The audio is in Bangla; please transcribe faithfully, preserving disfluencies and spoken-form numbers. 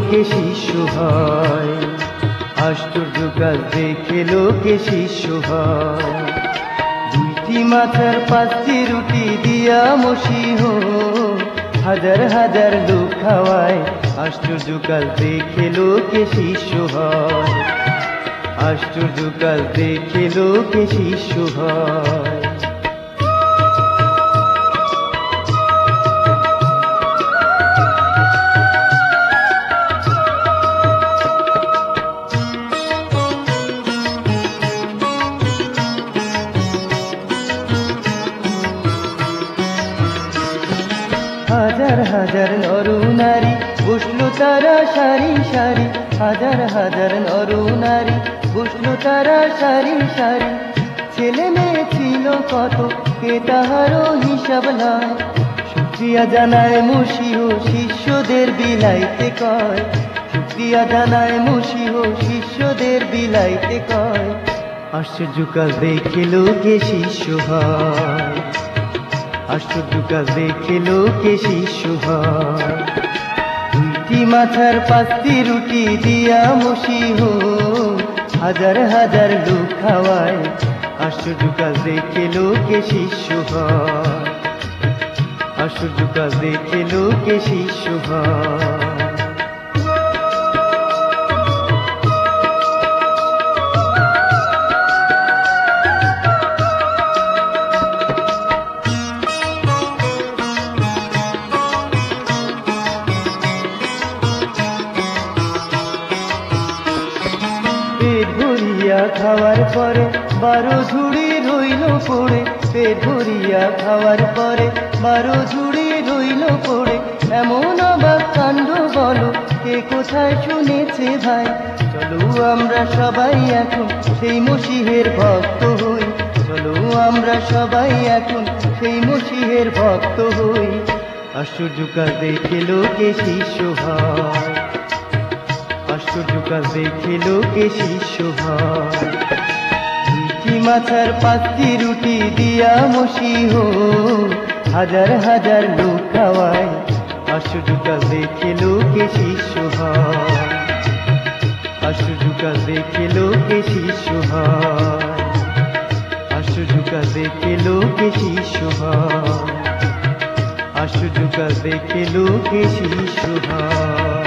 লোকে শিষ্য হয়, আশ্চর্য কাজ দেখে লোকে শিষ্য হয়। দুইটি মাথার পাঁচটি রুটি দিয়া মসিহ, হাজার হাজার লোক খাওয়ায়, আশ্চর্য কাজ দেখে লোকে শিষ্য হয়, আশ্চর্য কাজ দেখে লোকে শিষ্য হয়। হাজার হাজার নর নারী বসলো তারা সারি সারি, হাজার হাজার নর নারী বসলো তারা সারি সারি। ছেলে মেয়ে ছিল কত, কে তাহারও হিসাব নাই। শুকরিয়া জানায় মসিহ, শিষ্যদের বিলাইতে কয়, শুকরিয়া জানায় মসিহ, শিষ্যদের বিলাইতে কয়। আশ্চর্য কাজ দেখে লোকে শিষ্য হয়, আশ্চর্য কাজ দেখে লোকে শিষ্য হয়। দুইটি মাথার পাঁচটি রুটি দিয়া মসিহ, হাজার হাজার লোক খাওয়ায়, আশ্চর্য কাজ দেখে লোকে শিষ্য হয়, আশ্চর্য কাজ দেখে লোকে শিষ্য হয়। পেট ভরিয়া খাওয়ার পরে বারো ঝুড়ি রইল পড়ে, পেট ভরিয়া খাওয়ার পরে বারো ঝুড়ি রইল পড়ে। এমন অবাক কাণ্ড বলো, কে কোথায় শুনেছে ভাই? চলো আমরা সবাই এখন সেই মসিহের ভক্ত হই, চলো আমরা সবাই এখন সেই মসিহের ভক্ত হই। আশ্চর্য কাজ দেখে লোকে শিষ্য হয়, আশ্চর্য কাজ দেখে লোকে শিষ্য হয়। দুইটি মাথার পাঁচটি রুটি দিয়া মসিহ, হাজার হাজার লোক খাওয়ায়, আশ্চর্য কাজ দেখে লোকে শিষ্য হয়, আশ্চর্য কাজ দেখে লোকে শিষ্য হয়, আশ্চর্য কাজ দেখে লোকে শিষ্য হয়, আশ্চর্য কাজ দেখে লোকে শিষ্য হয়।